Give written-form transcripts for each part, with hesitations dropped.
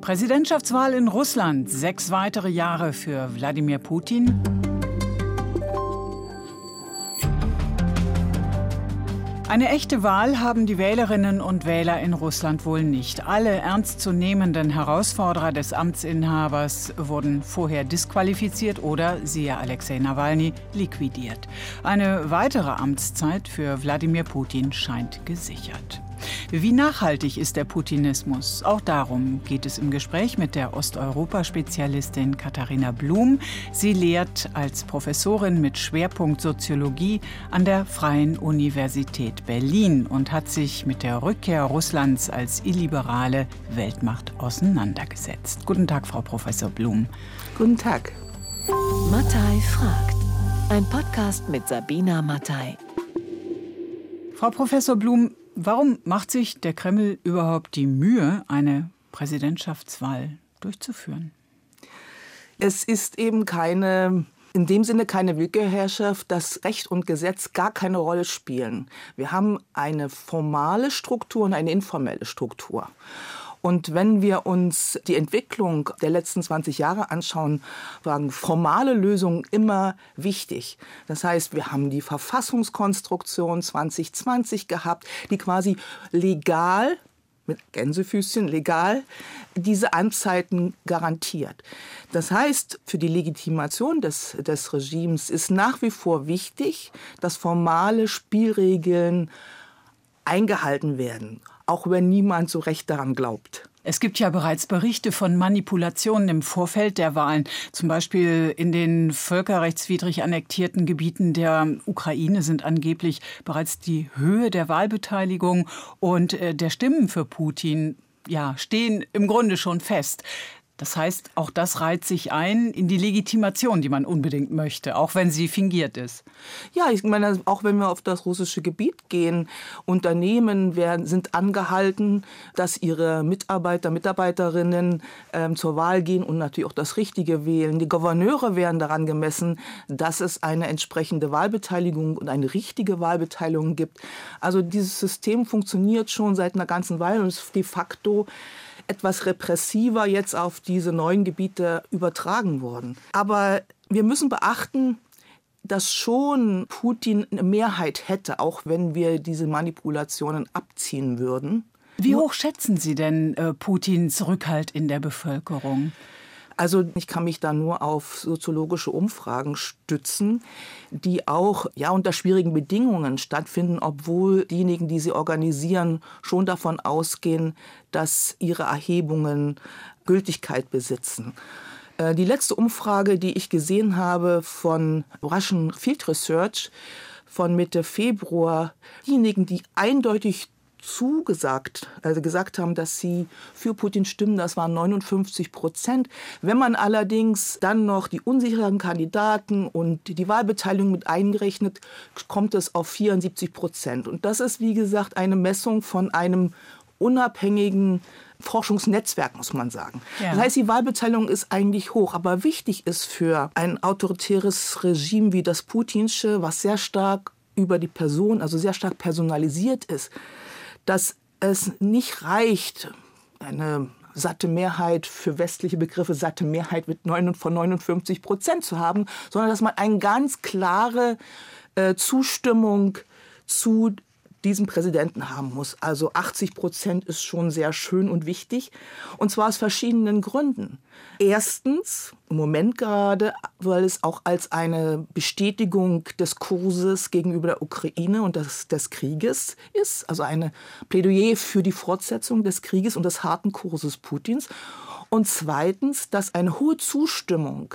Präsidentschaftswahl in Russland. 6 weitere Jahre für Wladimir Putin. Eine echte Wahl haben die Wählerinnen und Wähler in Russland wohl nicht. Alle ernstzunehmenden Herausforderer des Amtsinhabers wurden vorher disqualifiziert oder, siehe Alexei Nawalny, liquidiert. Eine weitere Amtszeit für Wladimir Putin scheint gesichert. Wie nachhaltig ist der Putinismus? Auch darum geht es im Gespräch mit der Osteuropa-Spezialistin Katharina Blum. Sie lehrt als Professorin mit Schwerpunkt Soziologie an der Freien Universität Berlin und hat sich mit der Rückkehr Russlands als illiberale Weltmacht auseinandergesetzt. Guten Tag, Frau Professor Blum. Guten Tag. Mattei fragt. Ein Podcast mit Sabina Mattei. Frau Professor Blum, warum macht sich der Kreml überhaupt die Mühe, eine Präsidentschaftswahl durchzuführen? Es ist eben in dem Sinne keine Willkürherrschaft, dass Recht und Gesetz gar keine Rolle spielen. Wir haben eine formale Struktur und eine informelle Struktur. Und wenn wir uns die Entwicklung der letzten 20 Jahre anschauen, waren formale Lösungen immer wichtig. Das heißt, wir haben die Verfassungskonstruktion 2020 gehabt, die quasi legal, mit Gänsefüßchen legal, diese Amtszeiten garantiert. Das heißt, für die Legitimation des Regimes ist nach wie vor wichtig, dass formale Spielregeln eingehalten werden, auch wenn niemand so recht daran glaubt. Es gibt ja bereits Berichte von Manipulationen im Vorfeld der Wahlen, zum Beispiel in den völkerrechtswidrig annektierten Gebieten der Ukraine sind angeblich bereits die Höhe der Wahlbeteiligung und der Stimmen für Putin stehen im Grunde schon fest. Das heißt, auch das reiht sich ein in die Legitimation, die man unbedingt möchte, auch wenn sie fingiert ist. Ja, ich meine, auch wenn wir auf das russische Gebiet gehen, Unternehmen sind angehalten, dass ihre Mitarbeiterinnen zur Wahl gehen und natürlich auch das Richtige wählen. Die Gouverneure werden daran gemessen, dass es eine entsprechende Wahlbeteiligung und eine richtige Wahlbeteiligung gibt. Also dieses System funktioniert schon seit einer ganzen Weile und ist de facto etwas repressiver jetzt auf diese neuen Gebiete übertragen worden. Aber wir müssen beachten, dass schon Putin eine Mehrheit hätte, auch wenn wir diese Manipulationen abziehen würden. Wie hoch schätzen Sie denn Putins Rückhalt in der Bevölkerung? Also ich kann mich da nur auf soziologische Umfragen stützen, die auch unter schwierigen Bedingungen stattfinden, obwohl diejenigen, die sie organisieren, schon davon ausgehen, dass ihre Erhebungen Gültigkeit besitzen. Die letzte Umfrage, die ich gesehen habe von Russian Field Research von Mitte Februar, diejenigen, die eindeutig gesagt haben, dass sie für Putin stimmen, das waren 59%. Wenn man allerdings dann noch die unsicheren Kandidaten und die Wahlbeteiligung mit eingerechnet, kommt es auf 74%. Und das ist, wie gesagt, eine Messung von einem unabhängigen Forschungsnetzwerk, muss man sagen. Ja. Das heißt, die Wahlbeteiligung ist eigentlich hoch. Aber wichtig ist für ein autoritäres Regime wie das putinsche, was sehr stark über die Person, also sehr stark personalisiert ist, dass es nicht reicht, eine satte Mehrheit, für westliche Begriffe satte Mehrheit von 59% zu haben, sondern dass man eine ganz klare Zustimmung zu diesem Präsidenten haben muss. Also 80% ist schon sehr schön und wichtig. Und zwar aus verschiedenen Gründen. Erstens, im Moment gerade, weil es auch als eine Bestätigung des Kurses gegenüber der Ukraine und des Krieges ist. Also eine Plädoyer für die Fortsetzung des Krieges und des harten Kurses Putins. Und zweitens, dass eine hohe Zustimmung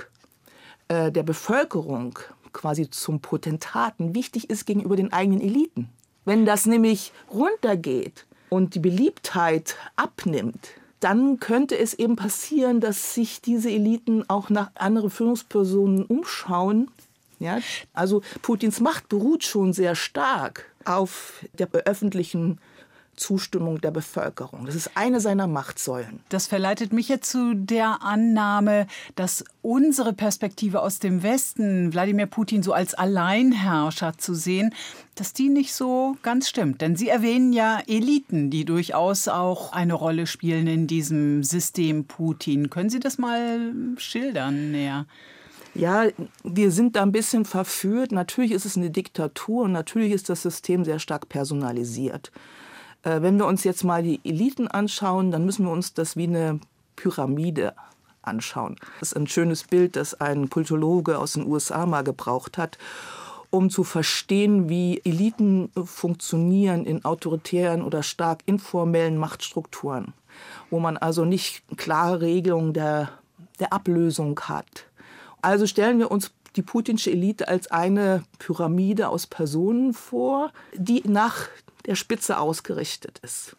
der Bevölkerung quasi zum Potentaten wichtig ist gegenüber den eigenen Eliten. Wenn das nämlich runtergeht und die Beliebtheit abnimmt, dann könnte es eben passieren, dass sich diese Eliten auch nach anderen Führungspersonen umschauen. Ja? Also Putins Macht beruht schon sehr stark auf der öffentlichen Zustimmung der Bevölkerung. Das ist eine seiner Machtsäulen. Das verleitet mich jetzt zu der Annahme, dass unsere Perspektive aus dem Westen, Wladimir Putin so als Alleinherrscher zu sehen, dass die nicht so ganz stimmt. Denn Sie erwähnen ja Eliten, die durchaus auch eine Rolle spielen in diesem System Putin. Können Sie das mal schildern näher? Ja, wir sind da ein bisschen verführt. Natürlich ist es eine Diktatur und natürlich ist das System sehr stark personalisiert. Wenn wir uns jetzt mal die Eliten anschauen, dann müssen wir uns das wie eine Pyramide anschauen. Das ist ein schönes Bild, das ein Politologe aus den USA mal gebraucht hat, um zu verstehen, wie Eliten funktionieren in autoritären oder stark informellen Machtstrukturen, wo man also nicht klare Regelungen der Ablösung hat. Also stellen wir uns die putinsche Elite als eine Pyramide aus Personen vor, die nach der Spitze ausgerichtet ist.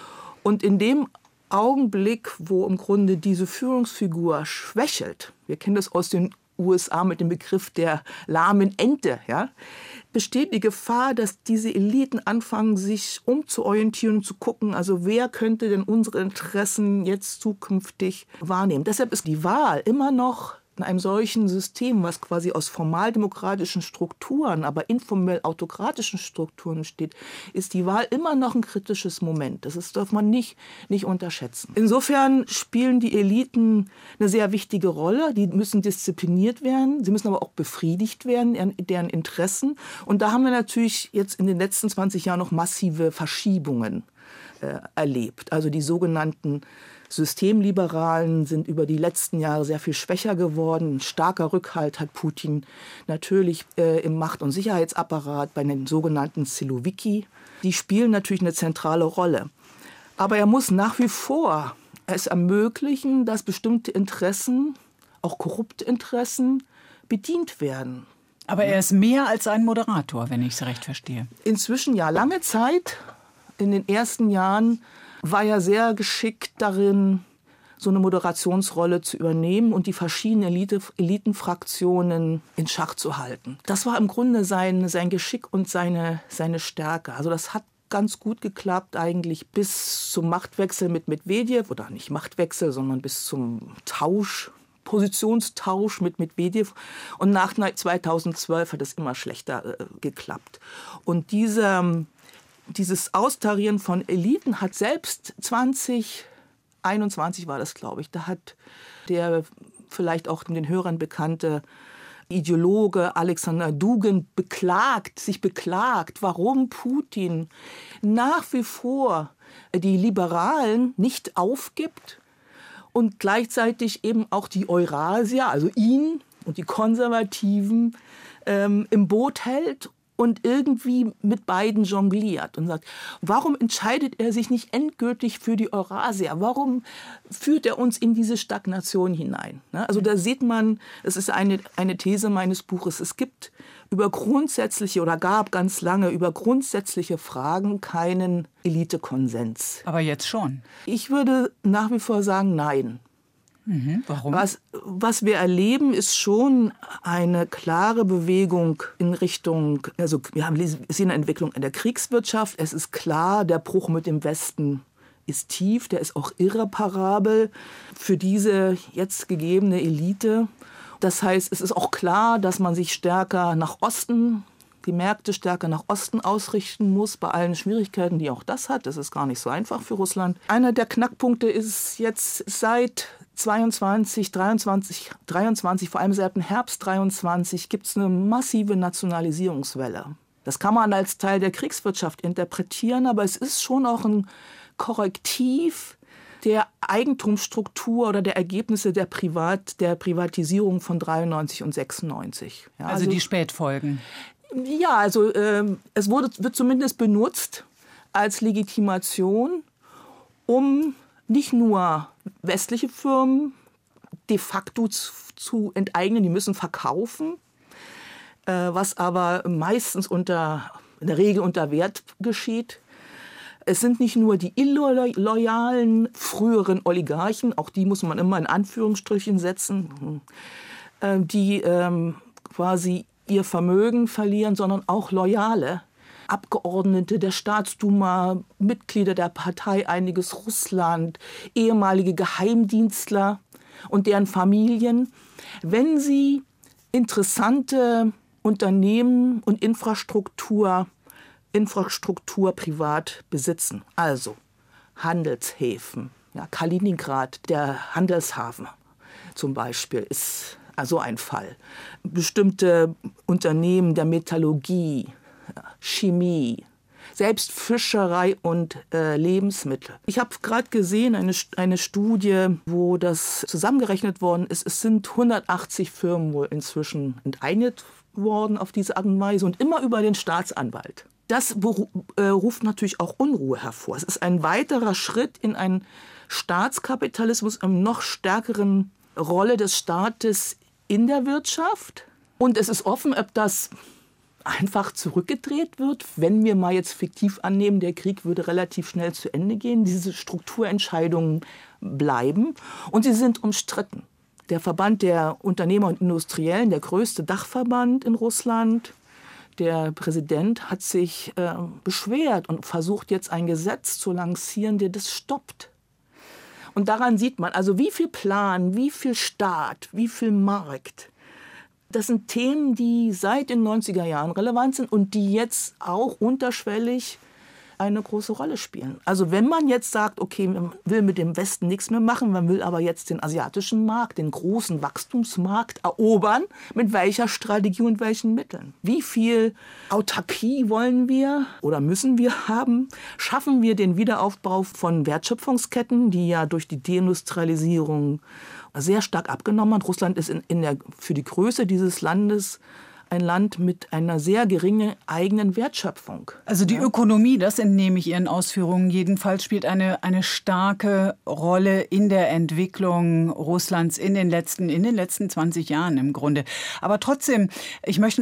Und in dem Augenblick, wo im Grunde diese Führungsfigur schwächelt, wir kennen das aus den USA mit dem Begriff der lahmen Ente, ja, besteht die Gefahr, dass diese Eliten anfangen, sich umzuorientieren und zu gucken, also wer könnte denn unsere Interessen jetzt zukünftig wahrnehmen. Deshalb ist die Wahl immer noch in einem solchen System, was quasi aus formaldemokratischen Strukturen, aber informell autokratischen Strukturen steht, ist die Wahl immer noch ein kritisches Moment. Das darf man nicht unterschätzen. Insofern spielen die Eliten eine sehr wichtige Rolle. Die müssen diszipliniert werden, sie müssen aber auch befriedigt werden, deren Interessen. Und da haben wir natürlich jetzt in den letzten 20 Jahren noch massive Verschiebungen erlebt. Also die sogenannten Systemliberalen sind über die letzten Jahre sehr viel schwächer geworden. Ein starker Rückhalt hat Putin natürlich im Macht- und Sicherheitsapparat bei den sogenannten Siloviki. Die spielen natürlich eine zentrale Rolle. Aber er muss nach wie vor es ermöglichen, dass bestimmte Interessen, auch korrupte Interessen, bedient werden. Aber er ist mehr als ein Moderator, wenn ich es recht verstehe. Inzwischen ja, lange Zeit, in den ersten Jahren, war er sehr geschickt darin, so eine Moderationsrolle zu übernehmen und die verschiedenen Elitenfraktionen in Schach zu halten. Das war im Grunde sein Geschick und seine Stärke. Also das hat ganz gut geklappt eigentlich bis zum Machtwechsel mit Medwedew, oder nicht Machtwechsel, sondern bis zum Positionstausch mit Medwedew. Und nach 2012 hat es immer schlechter geklappt. Und dieses Austarieren von Eliten hat selbst 2021 war das, glaube ich, da hat der vielleicht auch den Hörern bekannte Ideologe Alexander Dugin sich beklagt, warum Putin nach wie vor die Liberalen nicht aufgibt und gleichzeitig eben auch die Eurasier, also ihn und die Konservativen im Boot hält und irgendwie mit beiden jongliert und sagt, warum entscheidet er sich nicht endgültig für die Eurasier? Warum führt er uns in diese Stagnation hinein? Also da sieht man, es ist eine These meines Buches, es gibt gab ganz lange über grundsätzliche Fragen keinen Elitekonsens. Aber jetzt schon. Ich würde nach wie vor sagen, nein. Warum? Was wir erleben, ist schon eine klare Bewegung in Richtung, also wir sehen eine Entwicklung in der Kriegswirtschaft. Es ist klar, der Bruch mit dem Westen ist tief, der ist auch irreparabel für diese jetzt gegebene Elite. Das heißt, es ist auch klar, dass man sich stärker nach Osten, die Märkte stärker nach Osten ausrichten muss, bei allen Schwierigkeiten, die auch das hat. Das ist gar nicht so einfach für Russland. Einer der Knackpunkte ist jetzt seit 23, vor allem seit dem Herbst 23, gibt es eine massive Nationalisierungswelle. Das kann man als Teil der Kriegswirtschaft interpretieren, aber es ist schon auch ein Korrektiv der Eigentumsstruktur oder der Ergebnisse der Privatisierung von 93 und 96. Ja, also die Spätfolgen. Ja, also es wird zumindest benutzt als Legitimation, um nicht nur westliche Firmen de facto zu enteignen, die müssen verkaufen, was aber meistens in der Regel unter Wert geschieht. Es sind nicht nur die illoyalen früheren Oligarchen, auch die muss man immer in Anführungsstrichen setzen, die quasi ihr Vermögen verlieren, sondern auch Loyale, Abgeordnete der Staatsduma, Mitglieder der Partei Einiges Russland, ehemalige Geheimdienstler und deren Familien, wenn sie interessante Unternehmen und Infrastruktur privat besitzen. Also Handelshäfen, ja, Kaliningrad, der Handelshafen zum Beispiel, ist also ein Fall. Bestimmte Unternehmen der Metallurgie, Chemie, selbst Fischerei und Lebensmittel. Ich habe gerade gesehen, eine Studie, wo das zusammengerechnet worden ist. Es sind 180 Firmen wohl inzwischen enteignet worden auf diese Art und Weise und immer über den Staatsanwalt. Das ruft natürlich auch Unruhe hervor. Es ist ein weiterer Schritt in einen Staatskapitalismus, eine noch stärkeren Rolle des Staates in der Wirtschaft. Und es ist offen, ob das einfach zurückgedreht wird, wenn wir mal jetzt fiktiv annehmen, der Krieg würde relativ schnell zu Ende gehen. Diese Strukturentscheidungen bleiben und sie sind umstritten. Der Verband der Unternehmer und Industriellen, der größte Dachverband in Russland, der Präsident hat sich beschwert und versucht jetzt ein Gesetz zu lancieren, der das stoppt. Und daran sieht man, also wie viel Plan, wie viel Staat, wie viel Markt. Das sind Themen, die seit den 90er Jahren relevant sind und die jetzt auch unterschwellig eine große Rolle spielen. Also wenn man jetzt sagt, okay, man will mit dem Westen nichts mehr machen, man will aber jetzt den asiatischen Markt, den großen Wachstumsmarkt erobern, mit welcher Strategie und welchen Mitteln? Wie viel Autarkie wollen wir oder müssen wir haben? Schaffen wir den Wiederaufbau von Wertschöpfungsketten, die ja durch die Deindustrialisierung sehr stark abgenommen hat? Russland ist für die Größe dieses Landes ein Land mit einer sehr geringen eigenen Wertschöpfung. Also die Ökonomie, das entnehme ich Ihren Ausführungen, jedenfalls spielt eine starke Rolle in der Entwicklung Russlands in den letzten 20 Jahren im Grunde. Aber trotzdem, ich möchte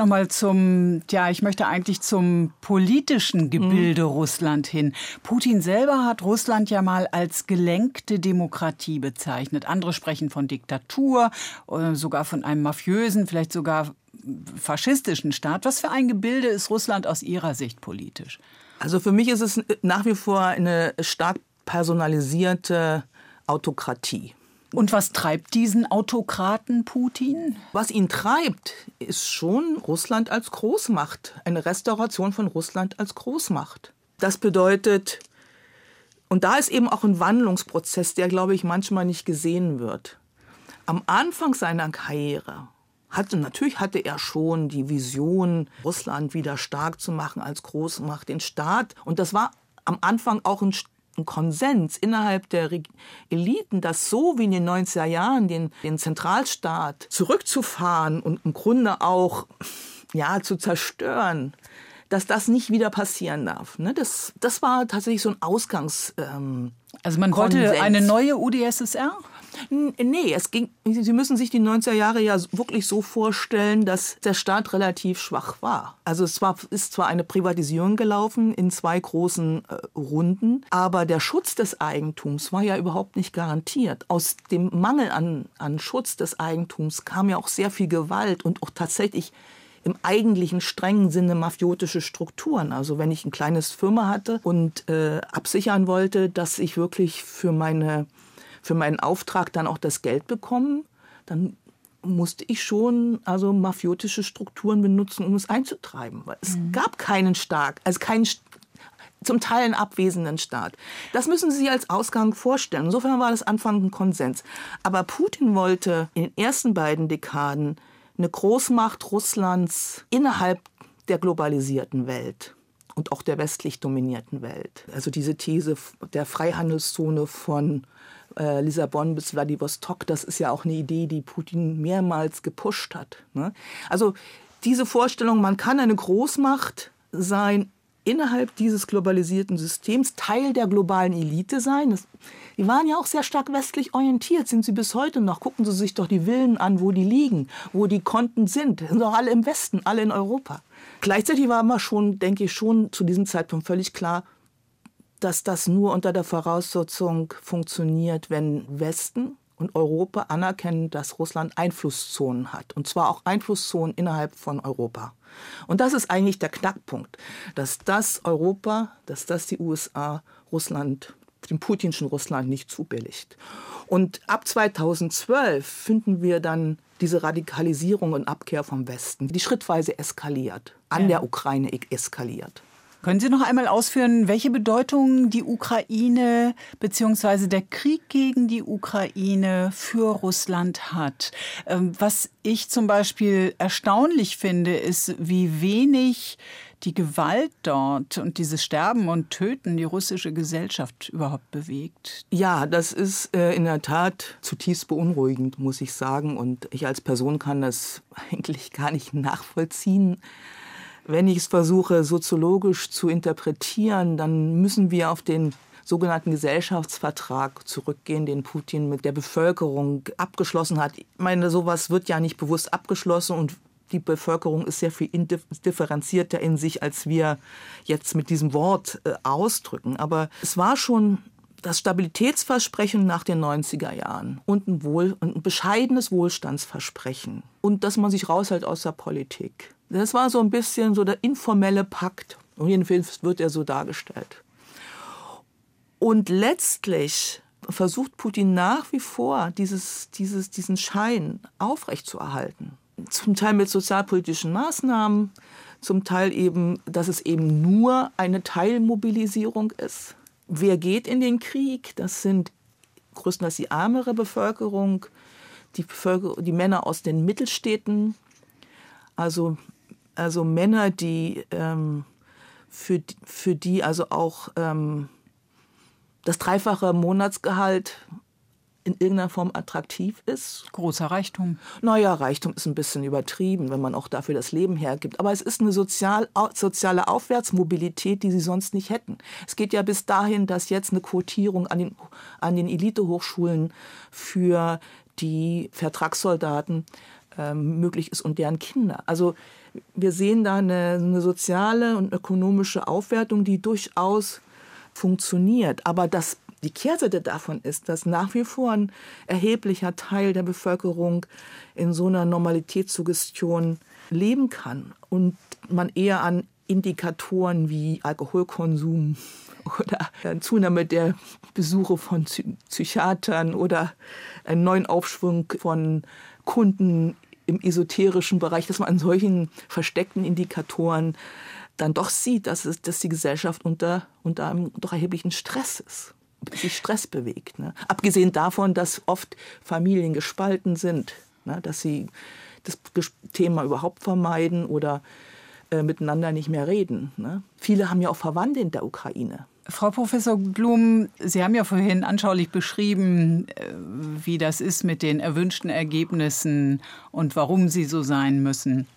eigentlich zum politischen Gebilde Russland hin. Putin selber hat Russland ja mal als gelenkte Demokratie bezeichnet. Andere sprechen von Diktatur, sogar von einem mafiösen, vielleicht sogar faschistischen Staat. Was für ein Gebilde ist Russland aus Ihrer Sicht politisch? Also für mich ist es nach wie vor eine stark personalisierte Autokratie. Und was treibt diesen Autokraten Putin? Was ihn treibt, ist schon Russland als Großmacht, eine Restauration von Russland als Großmacht. Das bedeutet, und da ist eben auch ein Wandlungsprozess, der, glaube ich, manchmal nicht gesehen wird. Am Anfang seiner Karriere hatte er schon die Vision, Russland wieder stark zu machen als Großmacht, den Staat. Und das war am Anfang auch ein Konsens innerhalb der Eliten, dass so wie in den 90er Jahren den Zentralstaat zurückzufahren und im Grunde auch zu zerstören, dass das nicht wieder passieren darf. Das war tatsächlich so ein Also man wollte eine neue UdSSR? Nee, Sie müssen sich die 90er Jahre ja wirklich so vorstellen, dass der Staat relativ schwach war. Also es ist zwar eine Privatisierung gelaufen in 2 großen Runden, aber der Schutz des Eigentums war ja überhaupt nicht garantiert. Aus dem Mangel an Schutz des Eigentums kam ja auch sehr viel Gewalt und auch tatsächlich im eigentlichen strengen Sinne mafiotische Strukturen. Also wenn ich ein kleines Firma hatte und absichern wollte, dass ich wirklich für meinen Auftrag dann auch das Geld bekomme, dann musste ich schon mafiotische Strukturen benutzen, um es einzutreiben. Weil es gab keinen zum Teil einen abwesenden Staat. Das müssen Sie sich als Ausgang vorstellen. Insofern war das Anfang ein Konsens. Aber Putin wollte in den ersten beiden Dekaden eine Großmacht Russlands innerhalb der globalisierten Welt und auch der westlich dominierten Welt. Also diese These der Freihandelszone von Lissabon bis Wladiwostok, das ist ja auch eine Idee, die Putin mehrmals gepusht hat. Also diese Vorstellung, man kann eine Großmacht sein, innerhalb dieses globalisierten Systems Teil der globalen Elite sein. Die waren ja auch sehr stark westlich orientiert, sind sie bis heute noch. Gucken Sie sich doch die Villen an, wo die liegen, wo die Konten sind. Die sind doch alle im Westen, alle in Europa. Gleichzeitig war immer schon, denke ich, schon zu diesem Zeitpunkt völlig klar, dass das nur unter der Voraussetzung funktioniert, wenn Westen und Europa anerkennen, dass Russland Einflusszonen hat. Und zwar auch Einflusszonen innerhalb von Europa. Und das ist eigentlich der Knackpunkt, dass das Europa, dass das die USA Russland, dem putinschen Russland nicht zubilligt. Und ab 2012 finden wir dann diese Radikalisierung und Abkehr vom Westen, die schrittweise eskaliert, an der Ukraine eskaliert. Können Sie noch einmal ausführen, welche Bedeutung die Ukraine bzw. der Krieg gegen die Ukraine für Russland hat? Was ich zum Beispiel erstaunlich finde, ist, wie wenig die Gewalt dort und dieses Sterben und Töten die russische Gesellschaft überhaupt bewegt. Ja, das ist in der Tat zutiefst beunruhigend, muss ich sagen. Und ich als Person kann das eigentlich gar nicht nachvollziehen. Wenn ich es versuche, soziologisch zu interpretieren, dann müssen wir auf den sogenannten Gesellschaftsvertrag zurückgehen, den Putin mit der Bevölkerung abgeschlossen hat. Ich meine, sowas wird ja nicht bewusst abgeschlossen und die Bevölkerung ist sehr viel differenzierter in sich, als wir jetzt mit diesem Wort ausdrücken. Aber es war schon das Stabilitätsversprechen nach den 90er Jahren und ein bescheidenes Wohlstandsversprechen und dass man sich raushält aus der Politik. Das war so ein bisschen so der informelle Pakt. Und jedenfalls wird er so dargestellt. Und letztlich versucht Putin nach wie vor, diesen Schein aufrechtzuerhalten. Zum Teil mit sozialpolitischen Maßnahmen, zum Teil eben, dass es eben nur eine Teilmobilisierung ist. Wer geht in den Krieg? Das sind größtenteils die ärmere Bevölkerung, die Männer aus den Mittelstädten, also Männer, die für die also auch das dreifache Monatsgehalt in irgendeiner Form attraktiv ist. Großer Reichtum. Naja, Reichtum ist ein bisschen übertrieben, wenn man auch dafür das Leben hergibt. Aber es ist eine soziale Aufwärtsmobilität, die sie sonst nicht hätten. Es geht ja bis dahin, dass jetzt eine Quotierung an den Elitehochschulen für die Vertragssoldaten möglich ist und deren Kinder. Also wir sehen da eine soziale und ökonomische Aufwertung, die durchaus funktioniert. Aber die Kehrseite davon ist, dass nach wie vor ein erheblicher Teil der Bevölkerung in so einer Normalitätssuggestion leben kann und man eher an Indikatoren wie Alkoholkonsum oder Zunahme der Besuche von Psychiatern oder einen neuen Aufschwung von Kunden im esoterischen Bereich, dass man an solchen versteckten Indikatoren dann doch sieht, dass die Gesellschaft unter einem doch erheblichen Stress ist, sich Stress bewegt. Ne? Abgesehen davon, dass oft Familien gespalten sind, ne? Dass sie das Thema überhaupt vermeiden oder miteinander nicht mehr reden. Ne? Viele haben ja auch Verwandte in der Ukraine. Frau Professor Blum, Sie haben ja vorhin anschaulich beschrieben, wie das ist mit den erwünschten Ergebnissen und warum sie so sein müssen.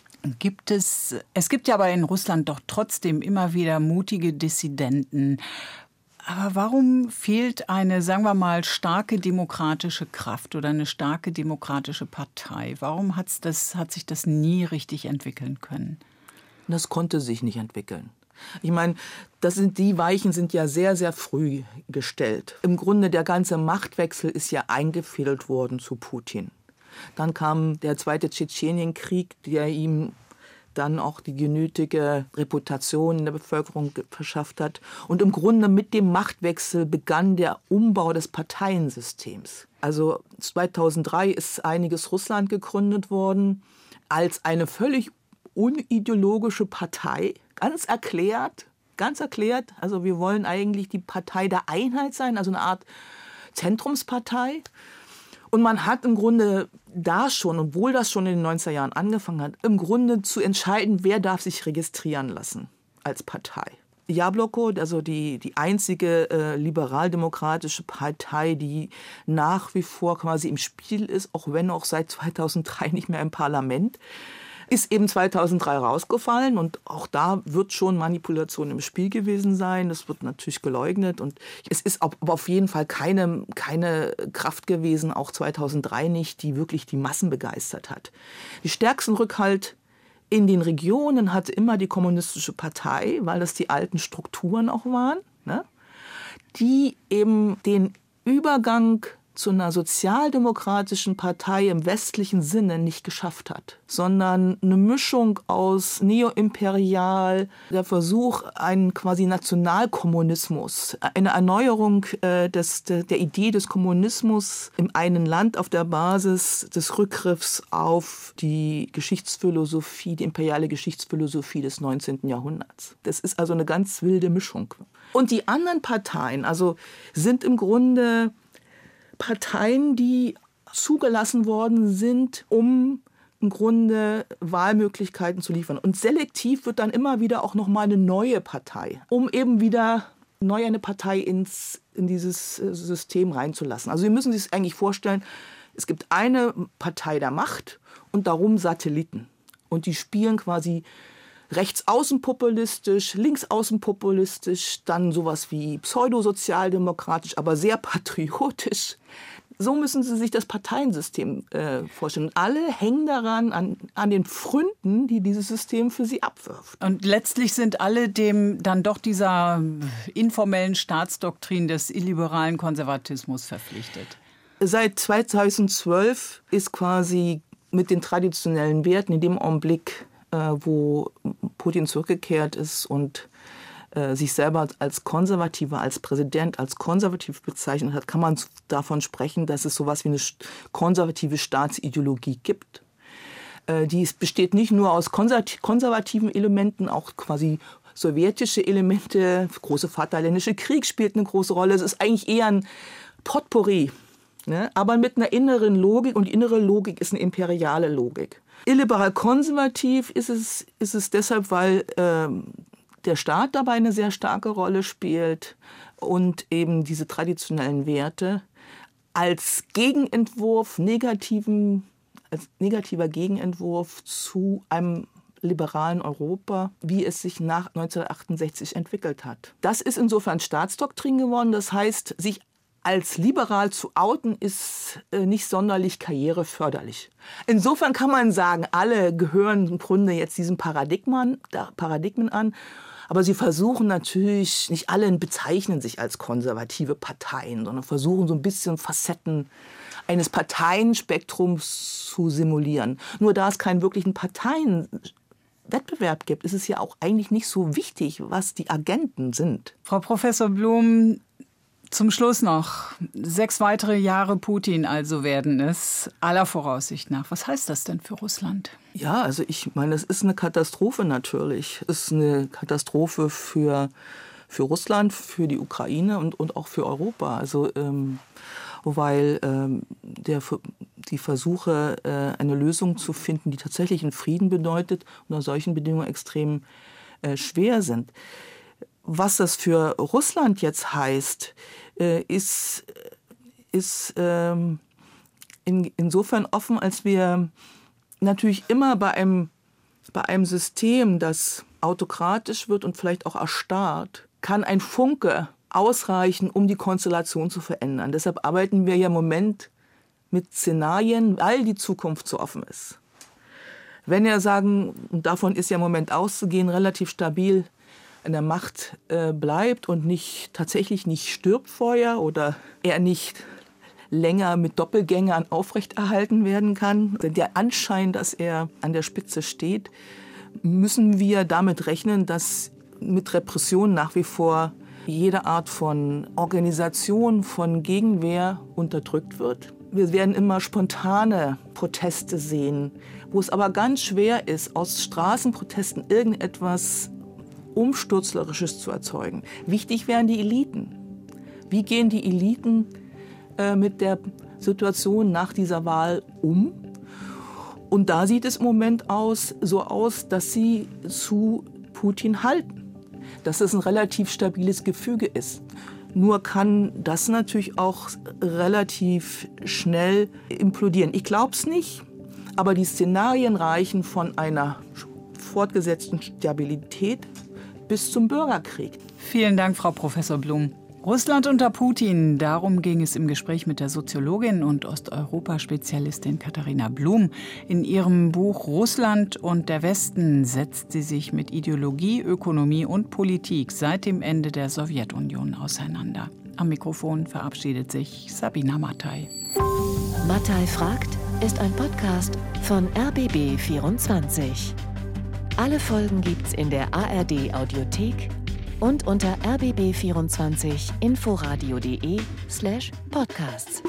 Es gibt ja aber in Russland doch trotzdem immer wieder mutige Dissidenten. Aber warum fehlt eine, sagen wir mal, starke demokratische Kraft oder eine starke demokratische Partei? Warum hat sich das nie richtig entwickeln können? Das konnte sich nicht entwickeln. Ich meine, die Weichen sind ja sehr, sehr früh gestellt. Im Grunde der ganze Machtwechsel ist ja eingefädelt worden zu Putin. Dann kam der zweite Tschetschenienkrieg, der ihm dann auch die genötige Reputation in der Bevölkerung verschafft hat. Und im Grunde mit dem Machtwechsel begann der Umbau des Parteiensystems. Also 2003 ist einiges Russland gegründet worden als eine völlig unideologische Partei, ganz erklärt. Also wir wollen eigentlich die Partei der Einheit sein, also eine Art Zentrumspartei. Und man hat im Grunde da schon, obwohl das schon in den 90er Jahren angefangen hat, im Grunde zu entscheiden, wer darf sich registrieren lassen als Partei. Jabloko, also die einzige liberaldemokratische Partei, die nach wie vor quasi im Spiel ist, auch wenn auch seit 2003 nicht mehr im Parlament, ist eben 2003 rausgefallen und auch da wird schon Manipulation im Spiel gewesen sein. Das wird natürlich geleugnet und es ist aber auf jeden Fall keine Kraft gewesen, auch 2003 nicht, die wirklich die Massen begeistert hat. Die stärksten Rückhalt in den Regionen hatte immer die Kommunistische Partei, weil das die alten Strukturen auch waren, ne? Die eben den Übergang zu einer sozialdemokratischen Partei im westlichen Sinne nicht geschafft hat, sondern eine Mischung aus neoimperial, der Versuch, einen quasi Nationalkommunismus, eine Erneuerung der Idee des Kommunismus im einen Land auf der Basis des Rückgriffs auf die Geschichtsphilosophie, die imperiale Geschichtsphilosophie des 19. Jahrhunderts. Das ist also eine ganz wilde Mischung. Und die anderen Parteien, also sind im Grunde Parteien, die zugelassen worden sind, um im Grunde Wahlmöglichkeiten zu liefern. Und selektiv wird dann immer wieder auch nochmal eine neue Partei, um eben wieder neu eine Partei in dieses System reinzulassen. Also Sie müssen sich eigentlich vorstellen, es gibt eine Partei der Macht und darum Satelliten. Und die spielen quasi rechtsaußenpopulistisch, linksaußenpopulistisch, dann sowas wie pseudosozialdemokratisch, aber sehr patriotisch. So müssen Sie sich das Parteiensystem vorstellen. Und alle hängen daran, an den Pfründen, die dieses System für sie abwirft. Und letztlich sind alle dem dann doch dieser informellen Staatsdoktrin des illiberalen Konservatismus verpflichtet. Seit 2012 ist quasi mit den traditionellen Werten in dem Augenblick, wo Putin zurückgekehrt ist und sich selber als Konservativer, als Präsident, als konservativ bezeichnet hat, kann man davon sprechen, dass es sowas wie eine konservative Staatsideologie gibt. Die besteht nicht nur aus konservativen Elementen, auch quasi sowjetische Elemente. Der große Vaterländische Krieg spielt eine große Rolle. Es ist eigentlich eher ein Potpourri, ne? Aber mit einer inneren Logik. Und die innere Logik ist eine imperiale Logik. Illiberal-konservativ ist es deshalb, weil der Staat dabei eine sehr starke Rolle spielt und eben diese traditionellen Werte als negativer Gegenentwurf zu einem liberalen Europa, wie es sich nach 1968 entwickelt hat. Das ist insofern Staatsdoktrin geworden. Das heißt, sich als liberal zu outen, ist nicht sonderlich karriereförderlich. Insofern kann man sagen, alle gehören im Grunde jetzt diesen Paradigmen an. Aber sie versuchen natürlich, nicht alle bezeichnen sich als konservative Parteien, sondern versuchen so ein bisschen Facetten eines Parteienspektrums zu simulieren. Nur da es keinen wirklichen Parteienwettbewerb gibt, ist es ja auch eigentlich nicht so wichtig, was die Agenten sind. Frau Professor Blum, zum Schluss noch 6 weitere Jahre Putin also werden es, aller Voraussicht nach. Was heißt das denn für Russland? Ja, also ich meine, es ist eine Katastrophe natürlich. Es ist eine Katastrophe für Russland, für die Ukraine und auch für Europa. Also weil die Versuche, eine Lösung zu finden, die tatsächlich einen Frieden bedeutet, unter solchen Bedingungen extrem schwer sind. Was das für Russland jetzt heißt, ist insofern offen, als wir natürlich immer bei einem System, das autokratisch wird und vielleicht auch erstarrt, kann ein Funke ausreichen, um die Konstellation zu verändern. Deshalb arbeiten wir ja im Moment mit Szenarien, weil die Zukunft so offen ist. Wenn wir sagen, und davon ist ja im Moment auszugehen, relativ stabil an der Macht bleibt und tatsächlich nicht stirbt vorher oder er nicht länger mit Doppelgängern aufrechterhalten werden kann, der Anschein, dass er an der Spitze steht, müssen wir damit rechnen, dass mit Repression nach wie vor jede Art von Organisation, von Gegenwehr unterdrückt wird. Wir werden immer spontane Proteste sehen, wo es aber ganz schwer ist, aus Straßenprotesten irgendetwas Umsturzlerisches zu erzeugen. Wichtig wären die Eliten. Wie gehen die Eliten mit der Situation nach dieser Wahl um? Und da sieht es im Moment so aus, dass sie zu Putin halten. Dass es ein relativ stabiles Gefüge ist. Nur kann das natürlich auch relativ schnell implodieren. Ich glaube es nicht, aber die Szenarien reichen von einer fortgesetzten Stabilität bis zum Bürgerkrieg. Vielen Dank, Frau Professor Blum. Russland unter Putin, darum ging es im Gespräch mit der Soziologin und Osteuropa-Spezialistin Katharina Blum. In ihrem Buch Russland und der Westen setzt sie sich mit Ideologie, Ökonomie und Politik seit dem Ende der Sowjetunion auseinander. Am Mikrofon verabschiedet sich Sabina Mattei. Mattei fragt ist ein Podcast von RBB24. Alle Folgen gibt's in der ARD Audiothek und unter rbb24inforadio.de/podcasts.